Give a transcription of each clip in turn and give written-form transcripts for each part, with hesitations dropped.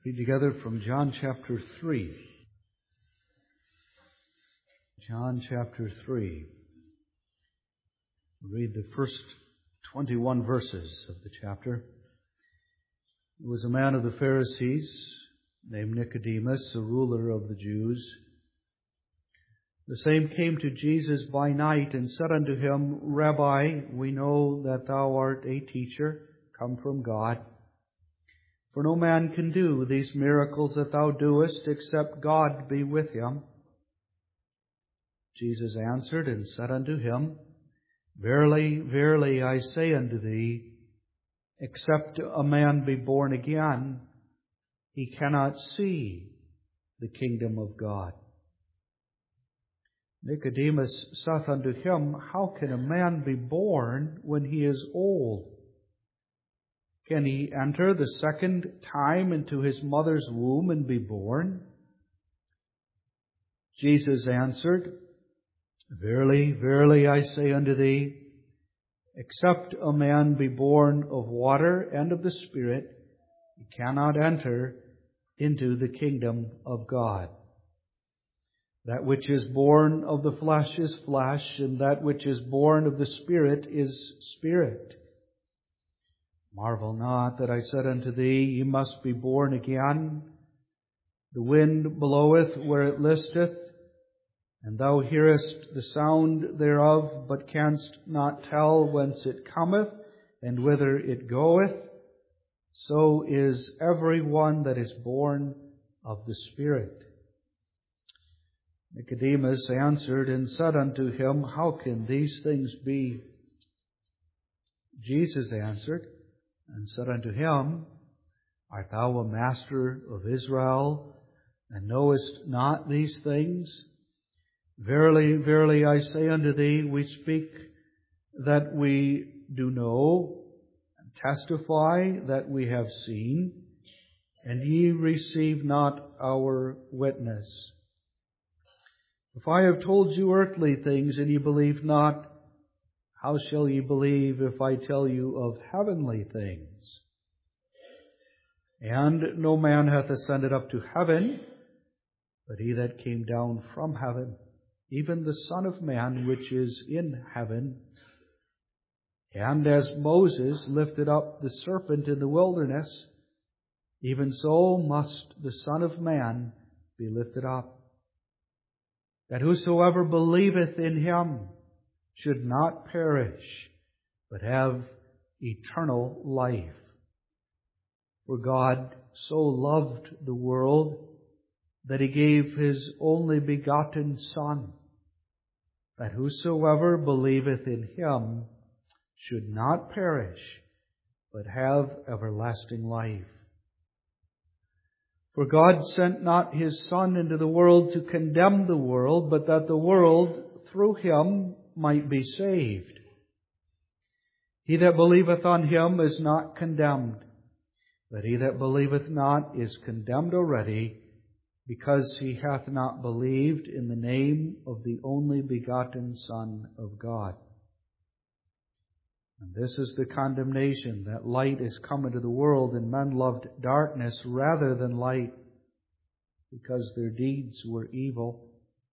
Read together from John chapter 3. John chapter 3. Read the first 21 verses of the chapter. There was a man of the Pharisees named Nicodemus, a ruler of the Jews. The same came to Jesus by night and said unto him, Rabbi, we know that thou art a teacher come from God. For no man can do these miracles that thou doest, except God be with him. Jesus answered and said unto him, Verily, verily, I say unto thee, except a man be born again, he cannot see the kingdom of God. Nicodemus saith unto him, How can a man be born when he is old? Can he enter the second time into his mother's womb and be born? Jesus answered, Verily, verily, I say unto thee, except a man be born of water and of the Spirit, he cannot enter into the kingdom of God. That which is born of the flesh is flesh, and that which is born of the Spirit is spirit. Marvel not that I said unto thee, Ye must be born again. The wind bloweth where it listeth, and thou hearest the sound thereof, but canst not tell whence it cometh, and whither it goeth. So is every one that is born of the Spirit. Nicodemus answered and said unto him, How can these things be? Jesus answered and said unto him, Art thou a master of Israel, and knowest not these things? Verily, verily, I say unto thee, we speak that we do know, and testify that we have seen, and ye receive not our witness. If I have told you earthly things, and ye believe not, how shall ye believe if I tell you of heavenly things? And no man hath ascended up to heaven, but he that came down from heaven, even the Son of Man which is in heaven. And as Moses lifted up the serpent in the wilderness, even so must the Son of Man be lifted up, that whosoever believeth in him should not perish, but have eternal life. For God so loved the world that He gave His only begotten Son, that whosoever believeth in Him should not perish, but have everlasting life. For God sent not His Son into the world to condemn the world, but that the world through Him might be saved. He that believeth on Him is not condemned, but he that believeth not is condemned already, because he hath not believed in the name of the only begotten Son of God. And this is the condemnation, that light is come into the world, and men loved darkness rather than light, because their deeds were evil.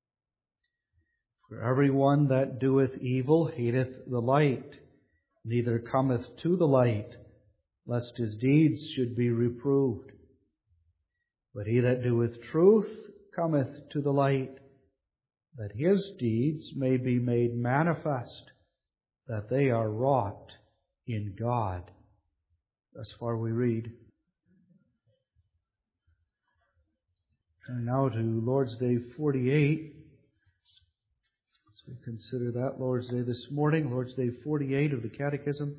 For every one that doeth evil hateth the light, neither cometh to the light, lest his deeds should be reproved. But he that doeth truth cometh to the light, that his deeds may be made manifest, that they are wrought in God. Thus far we read. Turn now to Lord's Day 48. We consider that Lord's Day this morning, Lord's Day 48 of the Catechism,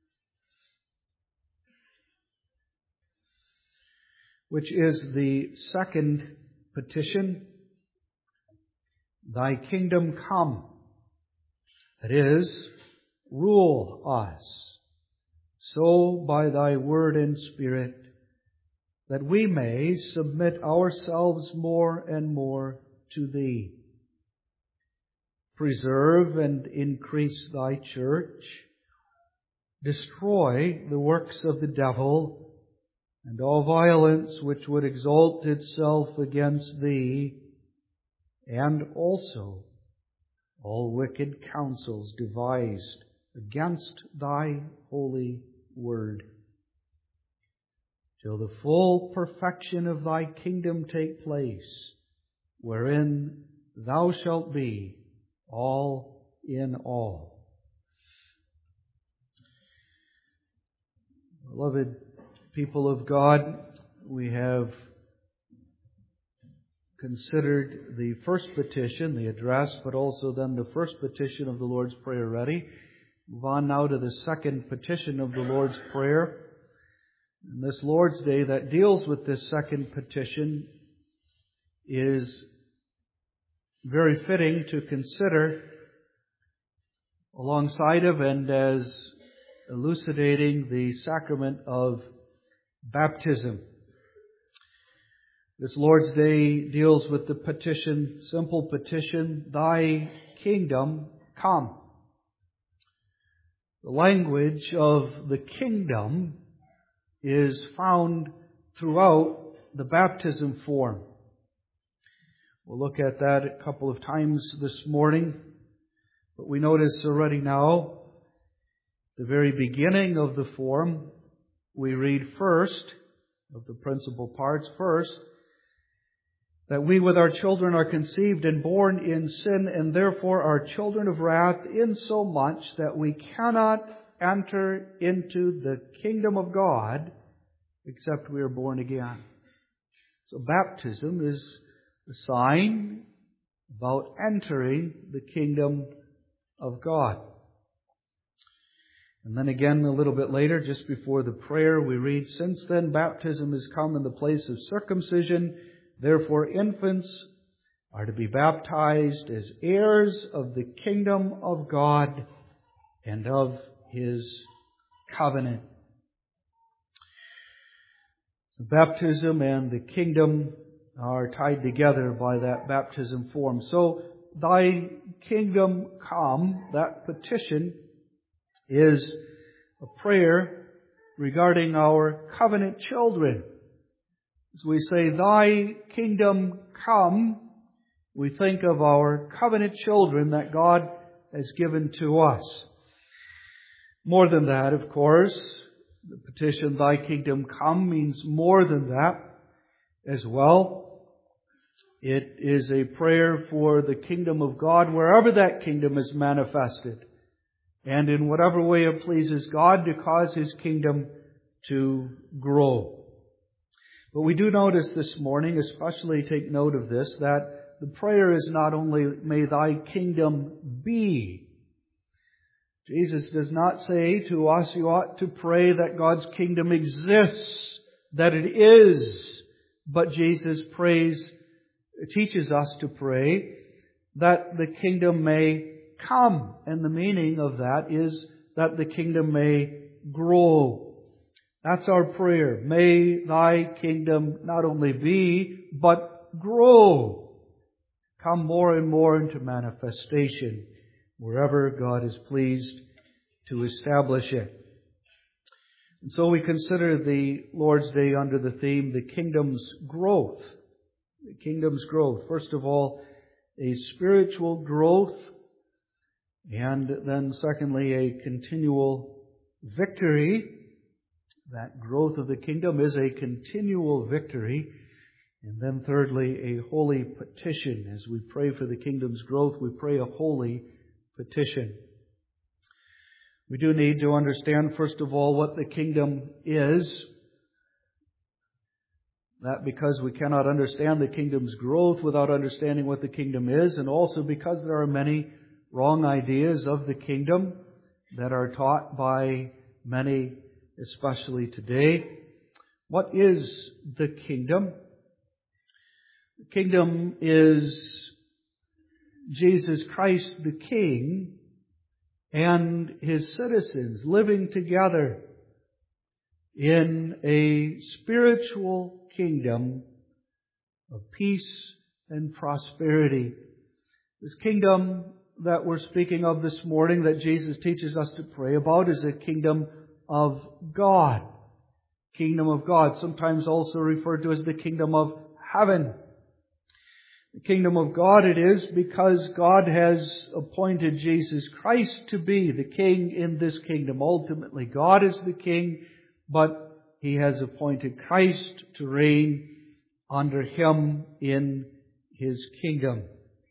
which is the second petition, Thy kingdom come. That is, rule us, so by Thy word and Spirit, that we may submit ourselves more and more to Thee. Preserve and increase Thy church. Destroy the works of the devil, and all violence which would exalt itself against Thee, and also all wicked counsels devised against Thy holy word, till the full perfection of Thy kingdom take place, wherein Thou shalt be all in all. Beloved people of God, we have considered the first petition, the address, but also then the first petition of the Lord's Prayer ready. Move on now to the second petition of the Lord's Prayer. And this Lord's Day that deals with this second petition is very fitting to consider alongside of and as elucidating the sacrament of baptism. This Lord's Day deals with the petition, simple petition, Thy kingdom come. The language of the kingdom is found throughout the baptism form. We'll look at that a couple of times this morning, but we notice already now, the very beginning of the form, we read first, of the principal parts first, that we with our children are conceived and born in sin, and therefore are children of wrath, insomuch that we cannot enter into the kingdom of God except we are born again. So baptism is a sign about entering the kingdom of God. And then again, a little bit later, just before the prayer, we read, Since then baptism is come in the place of circumcision, therefore infants are to be baptized as heirs of the kingdom of God and of His covenant. So baptism and the kingdom are tied together by that baptism form. So, Thy kingdom come, that petition, is a prayer regarding our covenant children. As we say, Thy kingdom come, we think of our covenant children that God has given to us. More than that, of course, the petition, Thy kingdom come, means more than that as well. It is a prayer for the kingdom of God wherever that kingdom is manifested, and in whatever way it pleases God to cause His kingdom to grow. But we do notice this morning, especially take note of this, that the prayer is not only, May Thy kingdom be. Jesus does not say to us, you ought to pray that God's kingdom exists, that it is. But Jesus teaches us to pray that the kingdom may come. And the meaning of that is that the kingdom may grow. That's our prayer. May Thy kingdom not only be, but grow. Come more and more into manifestation wherever God is pleased to establish it. And so we consider the Lord's Day under the theme, the kingdom's growth. The kingdom's growth. First of all, a spiritual growth. And then secondly, a continual victory. That growth of the kingdom is a continual victory. And then thirdly, a holy petition. As we pray for the kingdom's growth, we pray a holy petition. We do need to understand, first of all, what the kingdom is. That because we cannot understand the kingdom's growth without understanding what the kingdom is, and also because there are many wrong ideas of the kingdom that are taught by many, especially today. What is the kingdom? The kingdom is Jesus Christ the King and His citizens living together in a spiritual kingdom of peace and prosperity. This kingdom that we're speaking of this morning, that Jesus teaches us to pray about, is a kingdom of God. kingdom of God, sometimes also referred to as the kingdom of heaven. The kingdom of God it is because God has appointed Jesus Christ to be the king in this kingdom. Ultimately, God is the king, but He has appointed Christ to reign under Him in His kingdom.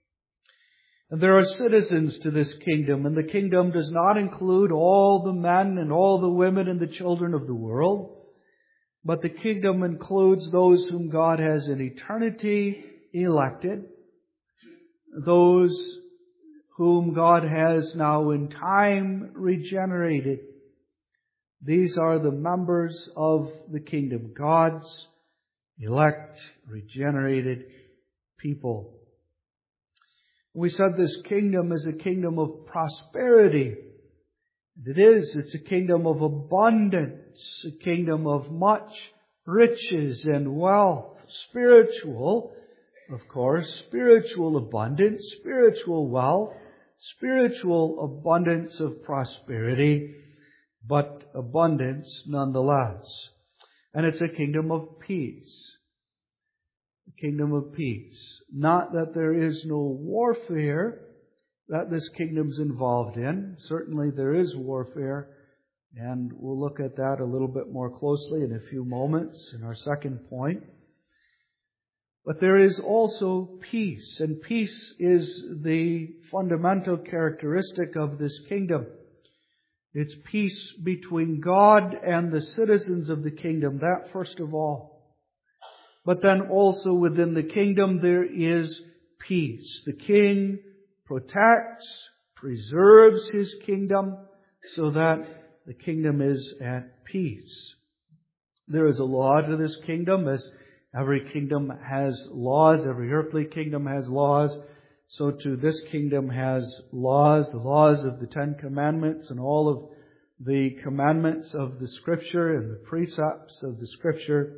And there are citizens to this kingdom, and the kingdom does not include all the men and all the women and the children of the world, but the kingdom includes those whom God has in eternity elected, those whom God has now in time regenerated. These are the members of the kingdom, God's elect, regenerated people. We said this kingdom is a kingdom of prosperity. It is. It's a kingdom of abundance, a kingdom of much riches and wealth, spiritual, of course, spiritual abundance, spiritual wealth, spiritual abundance of prosperity, but abundance nonetheless. And it's a kingdom of peace. A kingdom of peace. Not that there is no warfare that this kingdom's involved in. Certainly there is warfare, and we'll look at that a little bit more closely in a few moments in our second point. But there is also peace, and peace is the fundamental characteristic of this kingdom. It's peace between God and the citizens of the kingdom, that first of all. But then also within the kingdom there is peace. The king protects, preserves his kingdom so that the kingdom is at peace. There is a law to this kingdom, as every kingdom has laws, every earthly kingdom has laws. So too this kingdom has laws, the laws of the Ten Commandments and all of the commandments of the Scripture and the precepts of the Scripture.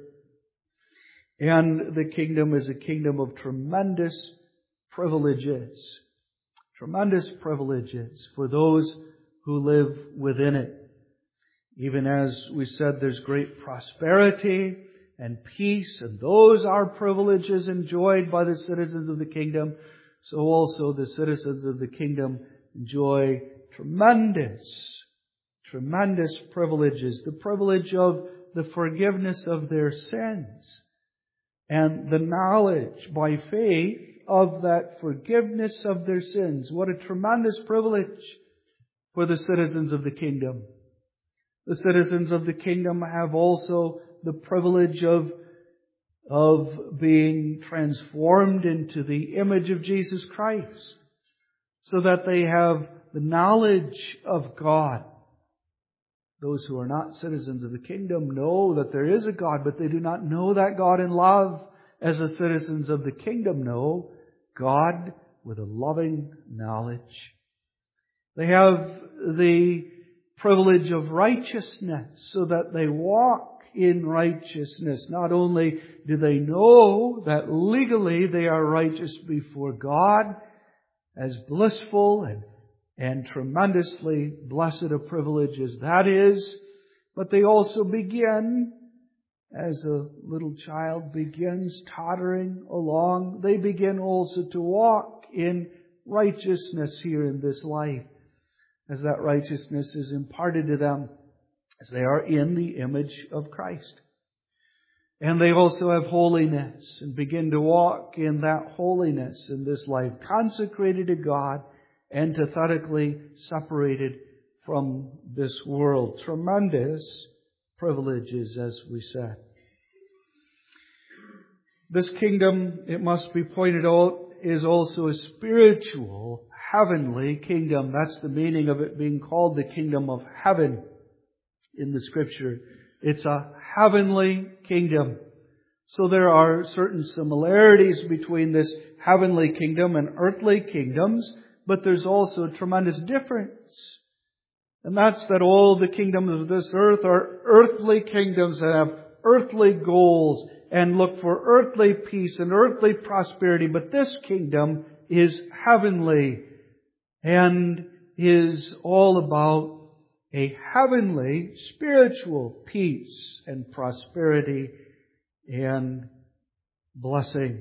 And the kingdom is a kingdom of tremendous privileges. Tremendous privileges for those who live within it. Even as we said, there's great prosperity and peace, and those are privileges enjoyed by the citizens of the kingdom. So also the citizens of the kingdom enjoy tremendous privileges. The privilege of the forgiveness of their sins and the knowledge by faith of that forgiveness of their sins. What a tremendous privilege for the citizens of the kingdom. The citizens of the kingdom have also the privilege of being transformed into the image of Jesus Christ, so that they have the knowledge of God. Those who are not citizens of the kingdom know that there is a God, but they do not know that God in love, as the citizens of the kingdom know God with a loving knowledge. They have the privilege of righteousness, so that they walk in righteousness. Not only do they know that legally they are righteous before God, as blissful and tremendously blessed a privilege as that is, but they also begin, as a little child begins tottering along, they begin also to walk in righteousness here in this life, as that righteousness is imparted to them, as they are in the image of Christ. And they also have holiness and begin to walk in that holiness in this life, consecrated to God, antithetically separated from this world. Tremendous privileges, as we said. This kingdom, it must be pointed out, is also a spiritual, heavenly kingdom. That's the meaning of it being called the kingdom of heaven in the Scripture. It's a heavenly kingdom. So there are certain similarities between this heavenly kingdom and earthly kingdoms, but there's also a tremendous difference. And that's that all the kingdoms of this earth are earthly kingdoms that have earthly goals and look for earthly peace and earthly prosperity. But this kingdom is heavenly and is all about a heavenly, spiritual peace and prosperity and blessing.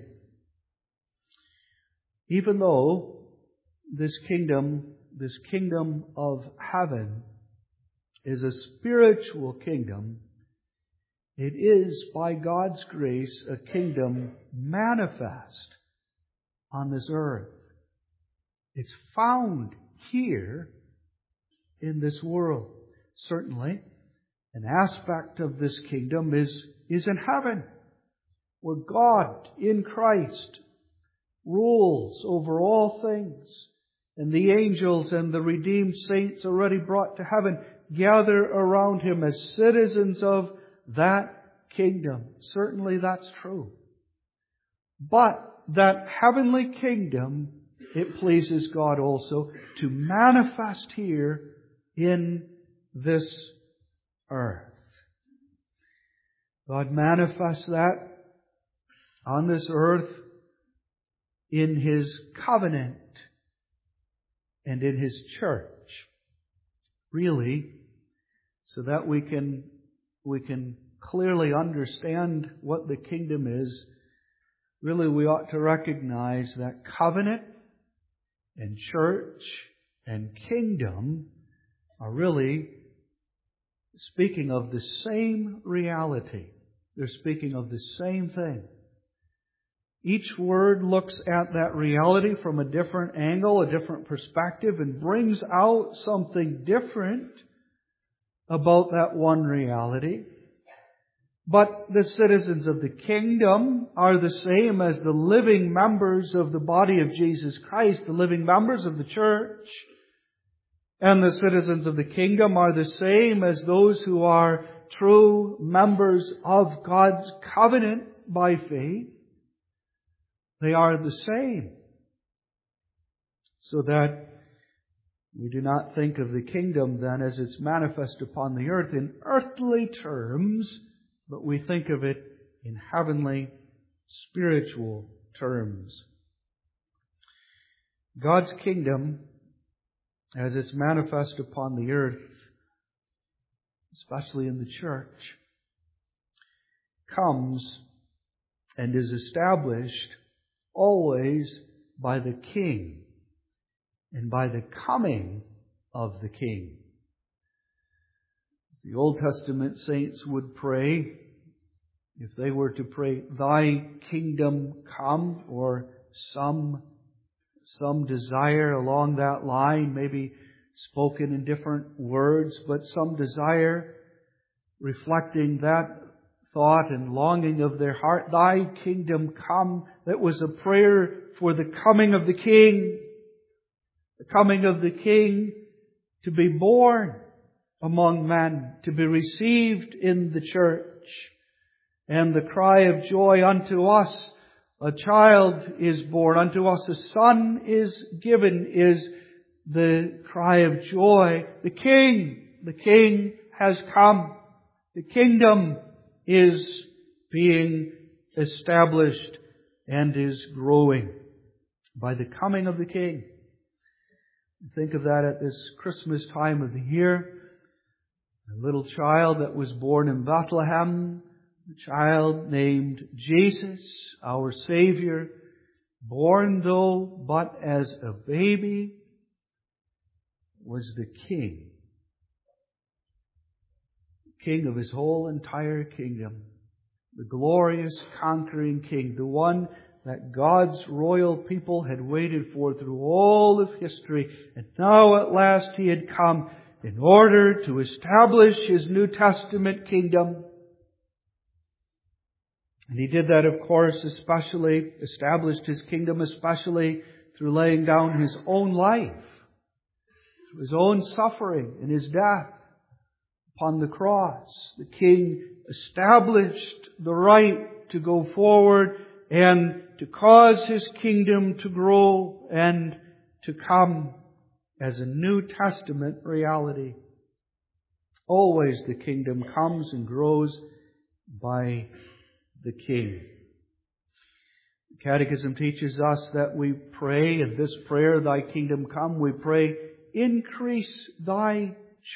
Even though this kingdom of heaven is a spiritual kingdom, it is, by God's grace, a kingdom manifest on this earth. It's found here in this world. Certainly, an aspect of this kingdom is in heaven, where God in Christ rules over all things, and the angels and the redeemed saints already brought to heaven gather around Him as citizens of that kingdom. Certainly that's true. But that heavenly kingdom, it pleases God also to manifest here in this earth. God manifests that on this earth in His covenant and in His church. Really, so that we can clearly understand what the kingdom is, really we ought to recognize that covenant and church and kingdom are really speaking of the same reality. They're speaking of the same thing. Each word looks at that reality from a different angle, a different perspective, and brings out something different about that one reality. But the citizens of the kingdom are the same as the living members of the body of Jesus Christ, the living members of the church. And the citizens of the kingdom are the same as those who are true members of God's covenant by faith. They are the same. So that we do not think of the kingdom then as it's manifest upon the earth in earthly terms, but we think of it in heavenly, spiritual terms. God's kingdom, as it's manifest upon the earth, especially in the church, comes and is established always by the King and by the coming of the King. The Old Testament saints would pray, if they were to pray, Thy kingdom come, or some desire along that line, maybe spoken in different words, but some desire reflecting that thought and longing of their heart, Thy kingdom come. That was a prayer for the coming of the King. The coming of the King to be born among men, to be received in the church. And the cry of joy, unto us a child is born, unto us a son is given, is the cry of joy. The King has come. The kingdom is being established and is growing by the coming of the King. Think of that at this Christmas time of the year. A little child that was born in Bethlehem, a child named Jesus, our Savior, born though but as a baby, was the King. King of His whole entire kingdom. The glorious conquering King. The one that God's royal people had waited for through all of history. And now at last He had come in order to establish His New Testament kingdom. And He did that, of course, especially, established His kingdom especially through laying down His own life, through His own suffering and His death upon the cross. The King established the right to go forward and to cause His kingdom to grow and to come as a New Testament reality. Always the kingdom comes and grows by the King. The Catechism teaches us that we pray, in this prayer, Thy kingdom come, we pray, increase Thy church.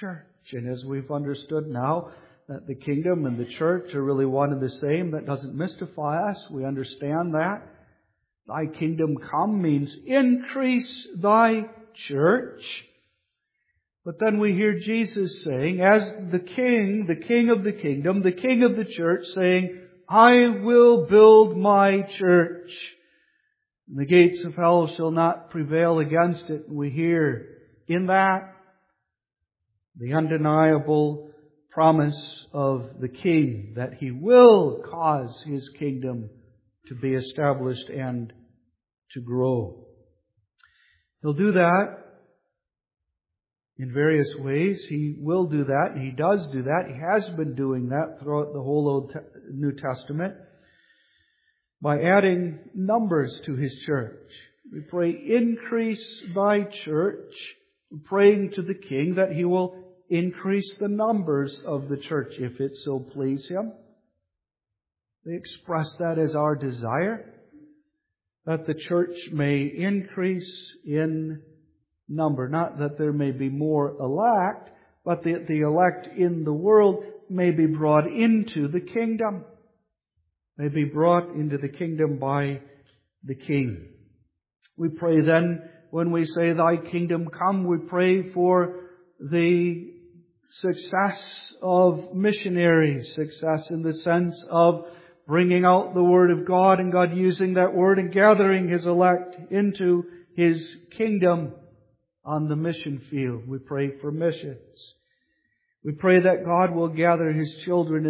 And as we've understood now that the kingdom and the church are really one and the same, that doesn't mystify us. We understand that. Thy kingdom come means increase thy church. But then we hear Jesus saying, as the king of the kingdom, the king of the church, saying, I will build my church. And the gates of hell shall not prevail against it. And we hear in that the undeniable promise of the King that He will cause His kingdom to be established and to grow. He'll do that in various ways. He will do that, and He does do that. He has been doing that throughout the whole New Testament by adding numbers to His church. We pray, increase thy church, praying to the King that He will increase the numbers of the church if it so please Him. They express that as our desire, that the church may increase in number. Not that there may be more elect, but that the elect in the world may be brought into the kingdom. May be brought into the kingdom by the King. We pray then, when we say, Thy kingdom come, we pray for the success of missionaries, success in the sense of bringing out the Word of God and God using that Word and gathering His elect into His kingdom on the mission field. We pray for missions. We pray that God will gather His children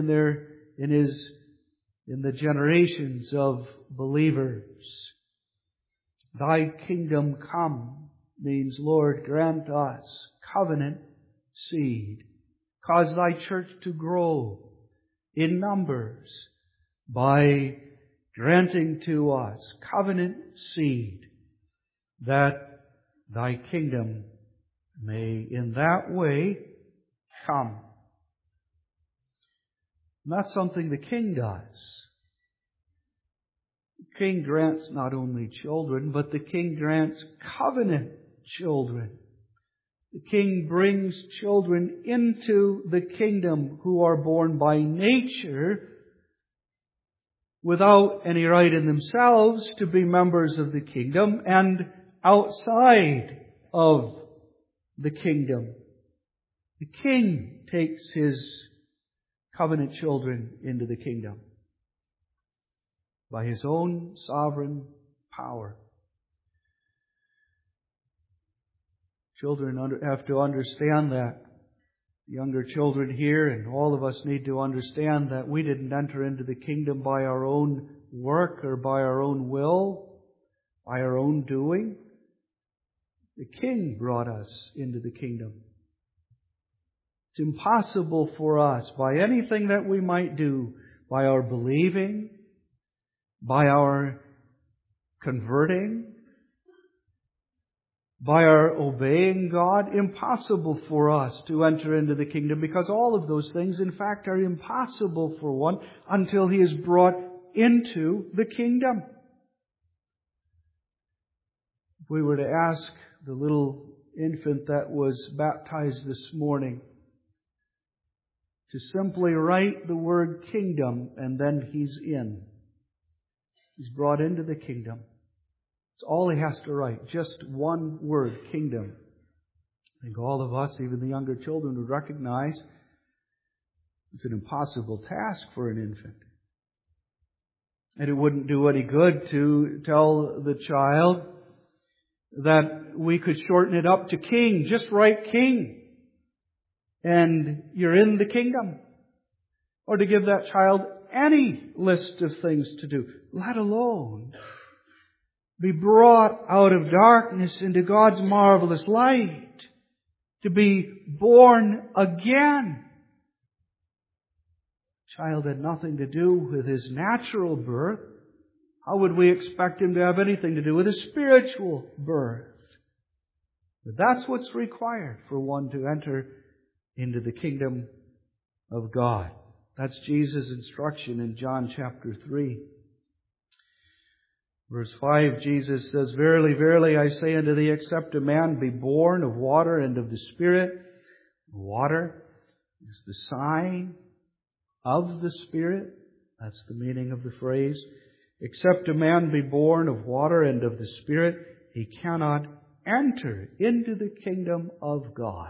in the generations of believers. Thy kingdom come means, Lord, grant us covenant seed. Cause Thy church to grow in numbers by granting to us covenant seed, that Thy kingdom may in that way come. And that's something the King does. The King grants not only children, but the King grants covenant children. The King brings children into the kingdom who are born by nature without any right in themselves to be members of the kingdom and outside of the kingdom. The King takes His covenant children into the kingdom by His own sovereign power. Children have to understand that. Younger children here, and all of us need to understand that we didn't enter into the kingdom by our own work or by our own will, by our own doing. The King brought us into the kingdom. It's impossible for us, by anything that we might do, by our believing, by our converting, by our obeying God, impossible for us to enter into the kingdom, because all of those things, in fact, are impossible for one until he is brought into the kingdom. If we were to ask the little infant that was baptized this morning to simply write the word kingdom, and then he's in. He's brought into the kingdom. It's all he has to write. Just one word, kingdom. I think all of us, even the younger children, would recognize it's an impossible task for an infant. And it wouldn't do any good to tell the child that we could shorten it up to king. Just write king, and you're in the kingdom. Or to give that child any list of things to do, let alone be brought out of darkness into God's marvelous light, to be born again. The child had nothing to do with his natural birth. How would we expect him to have anything to do with his spiritual birth? But that's what's required for one to enter into the kingdom of God. That's Jesus' instruction in John chapter 3. Verse 5, Jesus says, Verily, verily, I say unto thee, except a man be born of water and of the Spirit, water, is the sign of the Spirit. That's the meaning of the phrase. Except a man be born of water and of the Spirit, he cannot enter into the kingdom of God.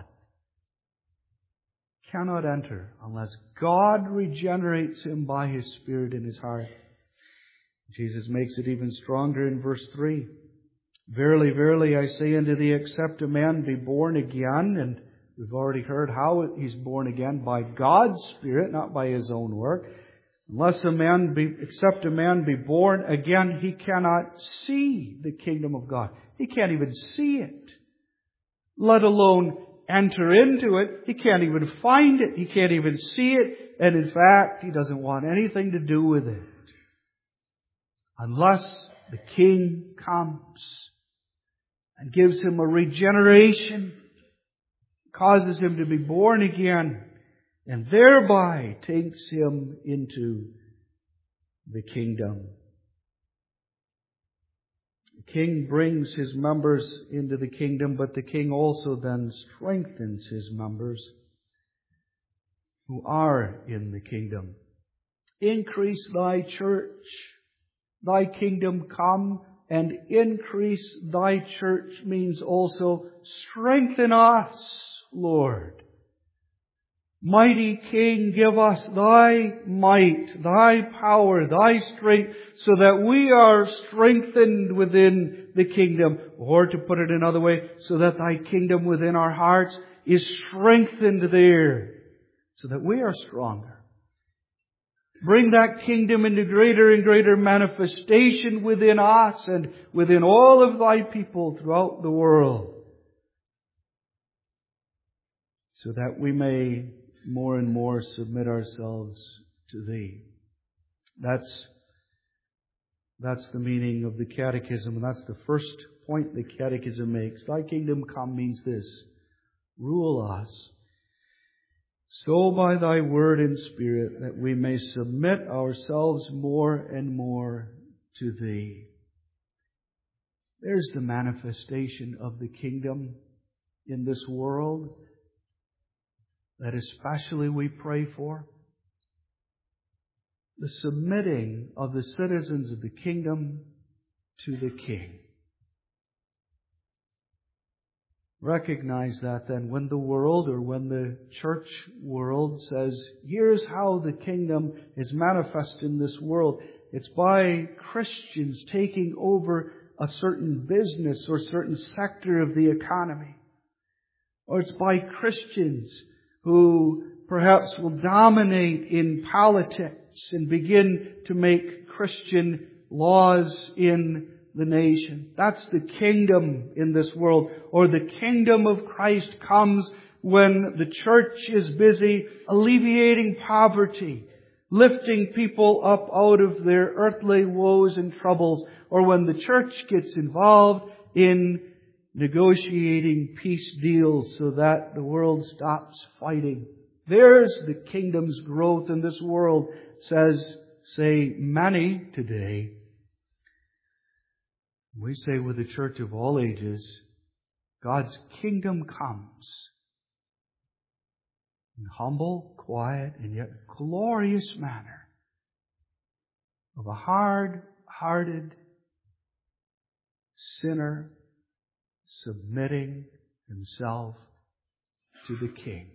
Cannot enter unless God regenerates him by His Spirit in his heart. Jesus makes it even stronger in verse 3. Verily, verily, I say unto thee, except a man be born again, and we've already heard how he's born again, by God's Spirit, not by his own work. Except a man be born again, he cannot see the kingdom of God. He can't even see it, let alone enter into it. He can't even find it. He can't even see it. And in fact, he doesn't want anything to do with it unless the King comes and gives him a regeneration, causes him to be born again, and thereby takes him into the kingdom. The King brings His members into the kingdom, but the King also then strengthens His members who are in the kingdom. Increase Thy church, Thy kingdom come, and increase Thy church means also strengthen us, Lord. Mighty King, give us Thy might, Thy power, Thy strength, so that we are strengthened within the kingdom. Or to put it another way, so that Thy kingdom within our hearts is strengthened there, so that we are stronger. Bring that kingdom into greater and greater manifestation within us and within all of Thy people throughout the world, so that we may more and more submit ourselves to Thee. That's the meaning of the Catechism, and that's the first point the Catechism makes. Thy kingdom come means this: rule us so by Thy word and Spirit that we may submit ourselves more and more to Thee. There's the manifestation of the kingdom in this world that especially we pray for. The submitting of the citizens of the kingdom to the King. Recognize that then when the world, or when the church world says, here's how the kingdom is manifest in this world. It's by Christians taking over a certain business or certain sector of the economy. Or it's by Christians who perhaps will dominate in politics and begin to make Christian laws in the nation. That's the kingdom in this world. Or the kingdom of Christ comes when the church is busy alleviating poverty, lifting people up out of their earthly woes and troubles, or when the church gets involved in negotiating peace deals so that the world stops fighting. There's the kingdom's growth in this world, say many today. We say with the church of all ages, God's kingdom comes in humble, quiet, and yet glorious manner of a hard-hearted sinner submitting himself to the King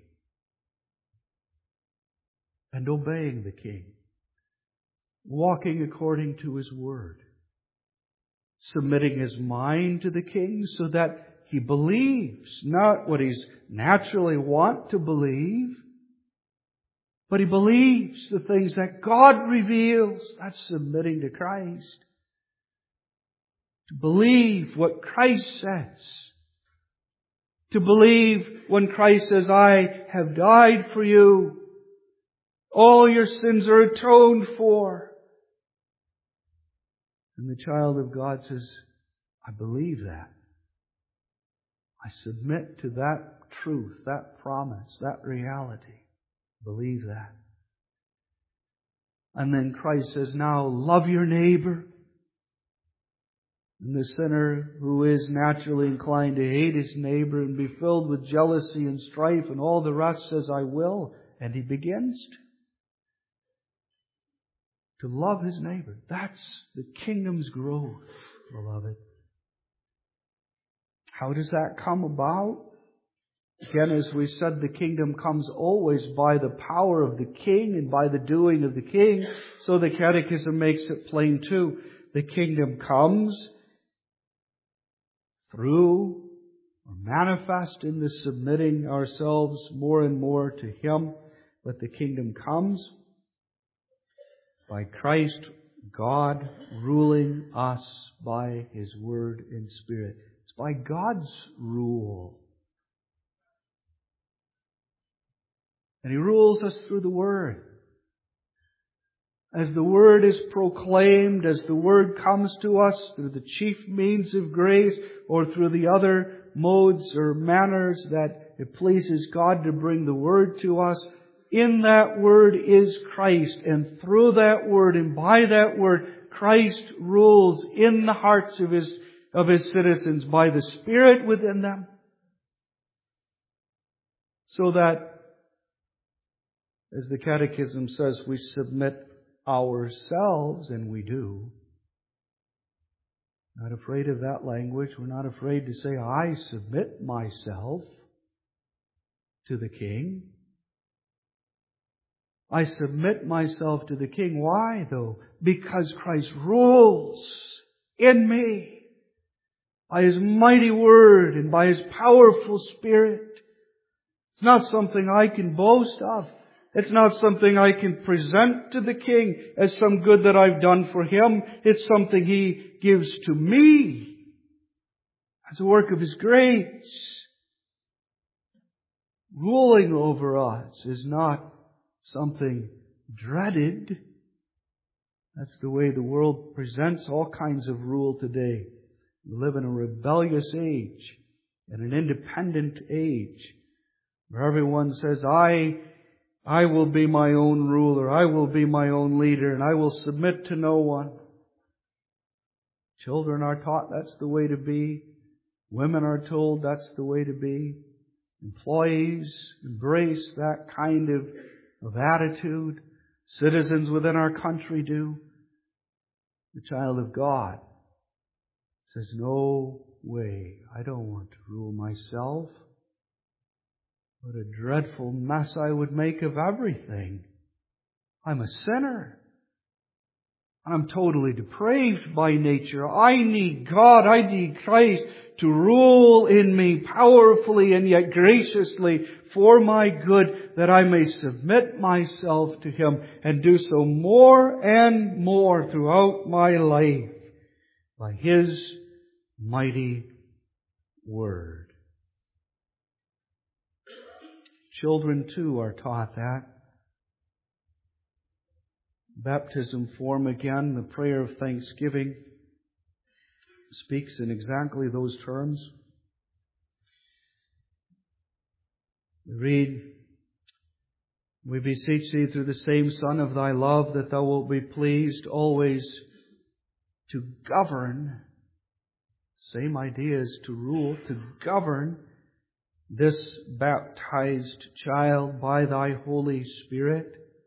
and obeying the King, walking according to His word, submitting his mind to the King so that he believes not what he's naturally want to believe, but he believes the things that God reveals. That's submitting to Christ. To believe what Christ says. To believe when Christ says, I have died for you. All your sins are atoned for. And the child of God says, I believe that. I submit to that truth, that promise, that reality. Believe that. And then Christ says, now love your neighbor. And the sinner who is naturally inclined to hate his neighbor and be filled with jealousy and strife and all the rest says, I will. And he begins to love his neighbor. That's the kingdom's growth, beloved. How does that come about? Again, as we said, the kingdom comes always by the power of the king and by the doing of the king. So the Catechism makes it plain too. The kingdom comes through or manifest in the submitting ourselves more and more to Him. But the kingdom comes by Christ, God, ruling us by His Word and Spirit. It's by God's rule. And He rules us through the Word. As the Word is proclaimed, as the Word comes to us through the chief means of grace or through the other modes or manners that it pleases God to bring the Word to us, in that Word is Christ. And through that Word and by that Word, Christ rules in the hearts of His citizens by the Spirit within them. So that, as the Catechism says, we submit ourselves, and we do. Not afraid of that language. We're not afraid to say, I submit myself to the King. I submit myself to the King. Why, though? Because Christ rules in me by His mighty Word and by His powerful Spirit. It's not something I can boast of. It's not something I can present to the King as some good that I've done for Him. It's something He gives to me as a work of His grace. Ruling over us is not something dreaded. That's the way the world presents all kinds of rule today. We live in a rebellious age and an independent age where everyone says, I will be my own ruler. I will be my own leader, and I will submit to no one. Children are taught that's the way to be. Women are told that's the way to be. Employees embrace that kind of attitude. Citizens within our country do. The child of God says, no way. I don't want to rule myself. What a dreadful mess I would make of everything. I'm a sinner. I'm totally depraved by nature. I need God. I need Christ to rule in me powerfully and yet graciously for my good, that I may submit myself to Him and do so more and more throughout my life by His mighty Word. Children, too, are taught that. Baptism form again, the prayer of thanksgiving, speaks in exactly those terms. We read, we beseech Thee through the same Son of Thy love that Thou wilt be pleased always to govern, same idea as to rule, to govern this baptized child by Thy Holy Spirit,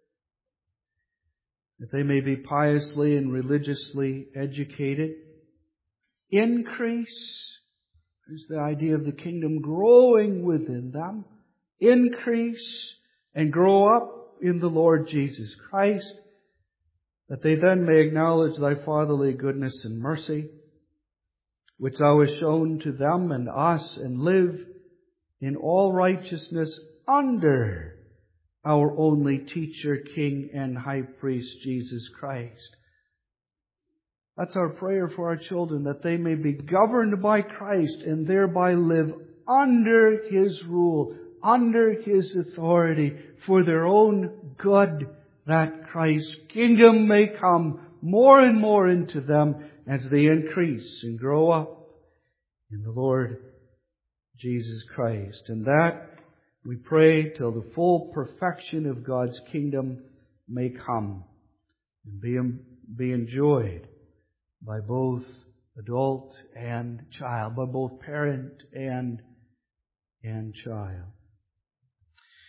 that they may be piously and religiously educated. Increase. There's the idea of the kingdom growing within them. Increase and grow up in the Lord Jesus Christ, that they then may acknowledge Thy fatherly goodness and mercy, which Thou hast shown to them and us, and live in all righteousness under our only teacher, King, and High Priest, Jesus Christ. That's our prayer for our children, that they may be governed by Christ and thereby live under His rule, under His authority, for their own good, that Christ's kingdom may come more and more into them as they increase and grow up in the Lord Jesus Christ. And that we pray till the full perfection of God's kingdom may come and be enjoyed by both adult and child, by both parent and child.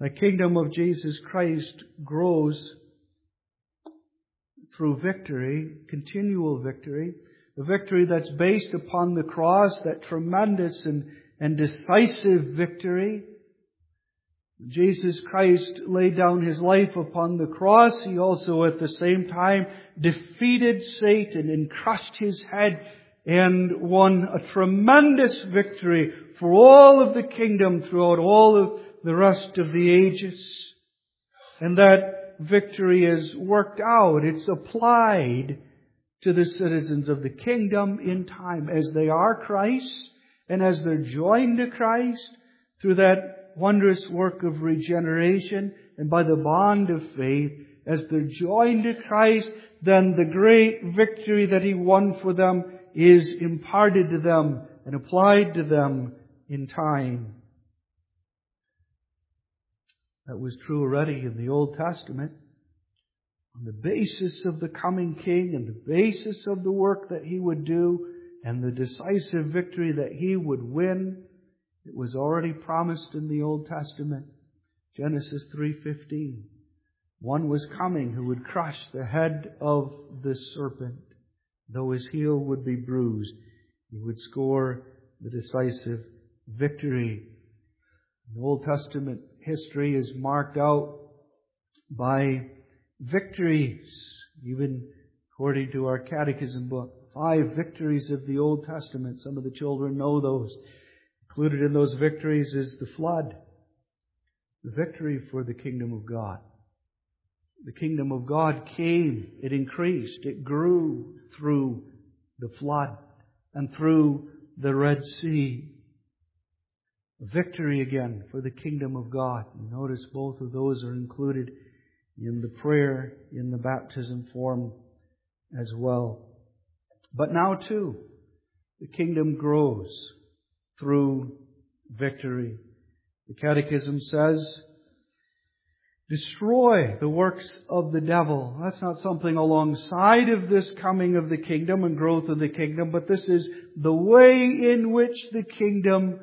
The kingdom of Jesus Christ grows through victory, continual victory, a victory that's based upon the cross, that tremendous and decisive victory. Jesus Christ laid down His life upon the cross. He also at the same time defeated Satan and crushed his head and won a tremendous victory for all of the kingdom throughout all of the rest of the ages. And that victory is worked out. It's applied to the citizens of the kingdom in time as they are Christ's and as they're joined to Christ through that wondrous work of regeneration and by the bond of faith. As they're joined to Christ, then the great victory that He won for them is imparted to them and applied to them in time. That was true already in the Old Testament. On the basis of the coming King and the basis of the work that He would do and the decisive victory that He would win, it was already promised in the Old Testament. Genesis 3:15. One was coming who would crush the head of the serpent. Though his heel would be bruised, he would score the decisive victory. The Old Testament history is marked out by victories, even according to our catechism book. 5 victories of the Old Testament. Some of the children know those. Included in those victories is the flood. The victory for the kingdom of God. The kingdom of God came, it increased, it grew through the flood and through the Red Sea. Victory again for the kingdom of God. You notice both of those are included in the prayer, in the baptism form as well. But now too, the kingdom grows through victory. The Catechism says, destroy the works of the devil. That's not something alongside of this coming of the kingdom and growth of the kingdom, but this is the way in which the kingdom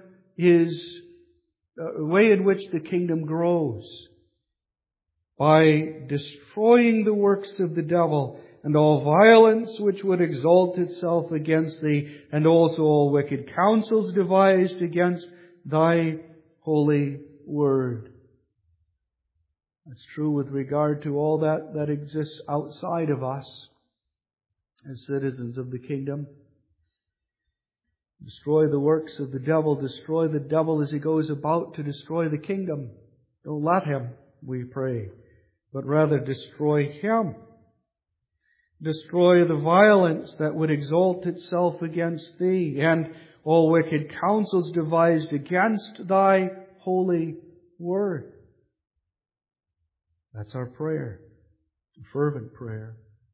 grows. By destroying the works of the devil and all violence which would exalt itself against Thee, and also all wicked counsels devised against Thy holy word. That's true with regard to all that exists outside of us as citizens of the kingdom. Destroy the works of the devil. Destroy the devil as he goes about to destroy the kingdom. Don't let him, we pray, but rather destroy him. Destroy the violence that would exalt itself against Thee, and all wicked counsels devised against Thy holy word. That's our prayer, a fervent prayer.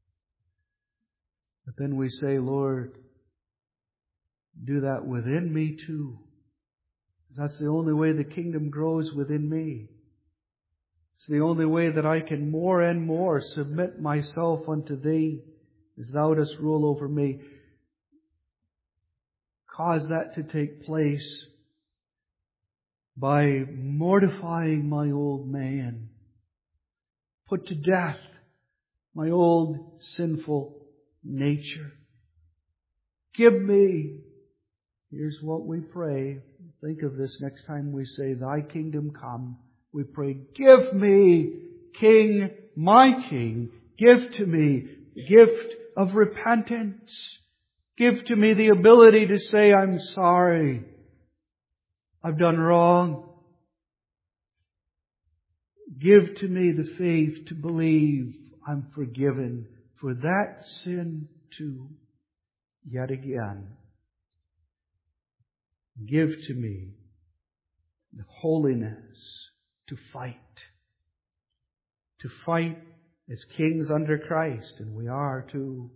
But then we say, Lord, do that within me too. That's the only way the kingdom grows within me. It's the only way that I can more and more submit myself unto Thee as Thou dost rule over me. Cause that to take place by mortifying my old man. Put to death my old sinful nature. Give me, here's what we pray. Think of this next time we say, Thy kingdom come. We pray, give me, King, my King. Give to me the gift of repentance. Give to me the ability to say, I'm sorry. I've done wrong. Give to me the faith to believe I'm forgiven for that sin too, yet again. Give to me the holiness to fight. To fight as kings under Christ, and we are too.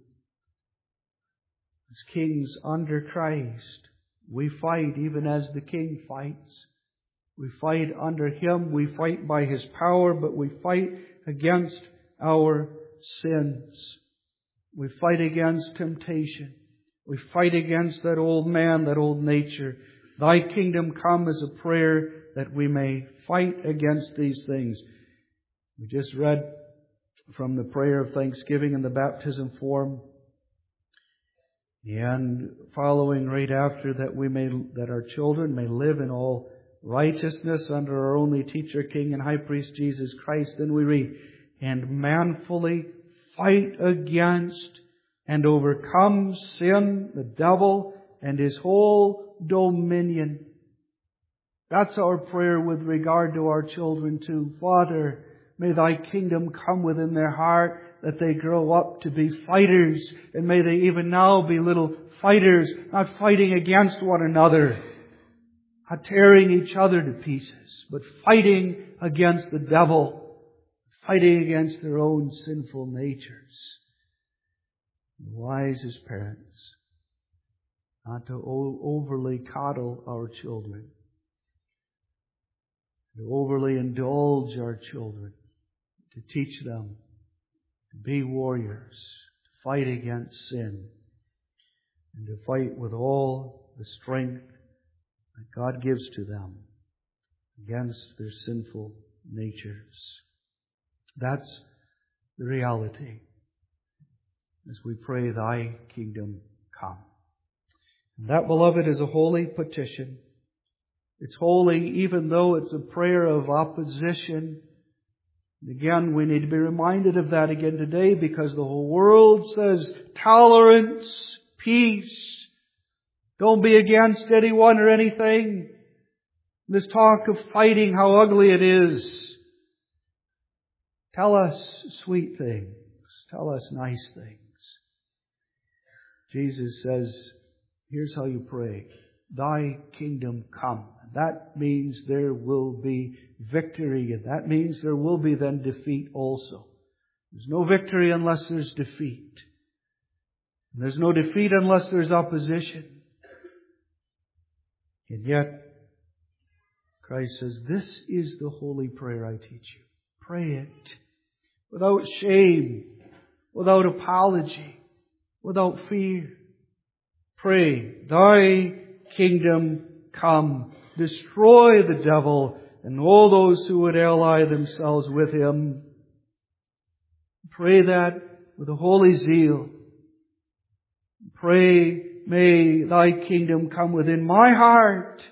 As kings under Christ, we fight even as the King fights. We fight under Him, we fight by His power, but we fight against our sins. We fight against temptation. We fight against that old man, that old nature. Thy kingdom come is a prayer that we may fight against these things. We just read from the prayer of thanksgiving in the baptism form, and following right after that our children may live in all righteousness under our only teacher, King, and High Priest Jesus Christ. Then we read, and manfully fight against and overcome sin, the devil, and his whole dominion. That's our prayer with regard to our children too. Father, may Thy kingdom come within their heart, that they grow up to be fighters, and may they even now be little fighters, not fighting against one another, not tearing each other to pieces, but fighting against the devil, fighting against their own sinful natures. Wise as parents, not to overly coddle our children, to overly indulge our children, to teach them to be warriors, to fight against sin, and to fight with all the strength that God gives to them against their sinful natures. That's the reality as we pray, Thy kingdom come. And that, beloved, is a holy petition. It's holy even though it's a prayer of opposition. And again, we need to be reminded of that again today, because the whole world says tolerance, peace. Don't be against anyone or anything. This talk of fighting, how ugly it is. Tell us sweet things. Tell us nice things. Jesus says, here's how you pray. Thy kingdom come. That means there will be victory. And that means there will be then defeat also. There's no victory unless there's defeat. And there's no defeat unless there's opposition. And yet, Christ says, this is the holy prayer I teach you. Pray it without shame, without apology, without fear. Pray, Thy kingdom come. Destroy the devil and all those who would ally themselves with him. Pray that with a holy zeal. Pray, may Thy kingdom come within my heart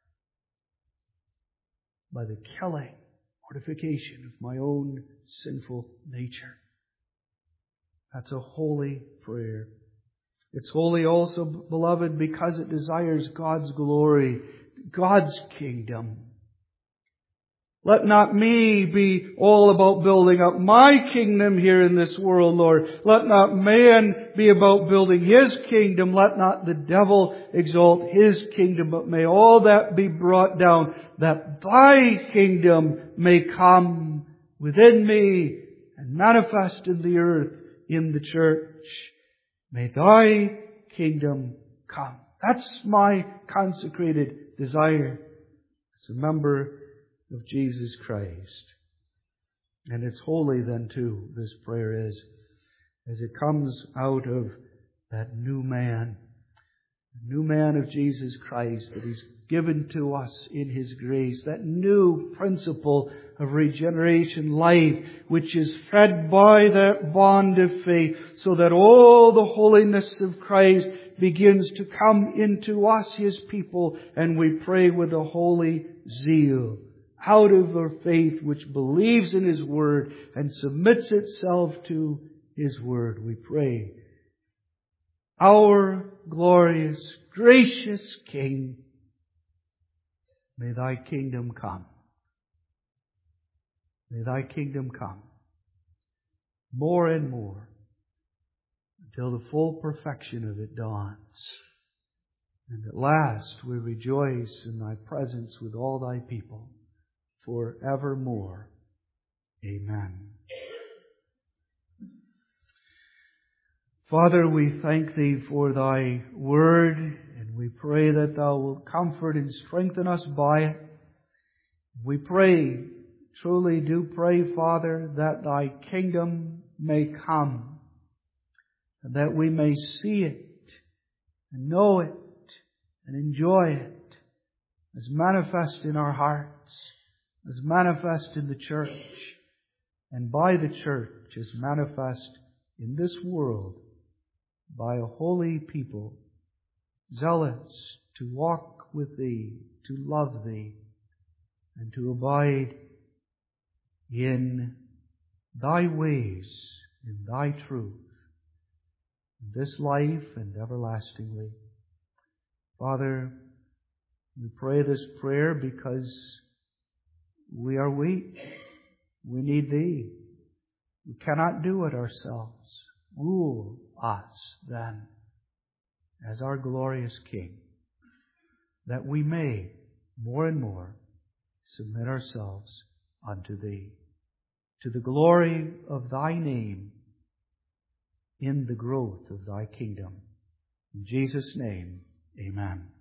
by the killing, mortification of my own sinful nature. That's a holy prayer. It's holy also, beloved, because it desires God's glory, God's kingdom. Let not me be all about building up my kingdom here in this world, Lord. Let not man be about building his kingdom. Let not the devil exalt his kingdom. But may all that be brought down, that Thy kingdom may come within me and manifest in the earth, in the church. May Thy kingdom come. That's my consecrated desire as a member of Jesus Christ. And it's holy then too, this prayer is, as it comes out of that new man, the new man of Jesus Christ that He's given to us in His grace, that new principle of regeneration life, which is fed by that bond of faith, so that all the holiness of Christ begins to come into us, His people, and we pray with a holy zeal, out of our faith which believes in His Word and submits itself to His Word. We pray, our glorious, gracious King, may Thy kingdom come. May Thy kingdom come more and more until the full perfection of it dawns. And at last we rejoice in Thy presence with all Thy people forevermore. Amen. Father, we thank Thee for Thy Word, and we pray that Thou wilt comfort and strengthen us by it. We pray, truly do pray, Father, that Thy kingdom may come, and that we may see it, and know it, and enjoy it, as manifest in our hearts. hearts as manifest in the church, and by the church as manifest in this world, by a holy people, zealous to walk with Thee, to love Thee, and to abide in Thy ways, in Thy truth, in this life and everlastingly. Father, we pray this prayer because we are weak. We need Thee. We cannot do it ourselves. Rule us, then, as our glorious King, that we may more and more submit ourselves unto Thee, to the glory of Thy name, in the growth of Thy kingdom. In Jesus' name, amen.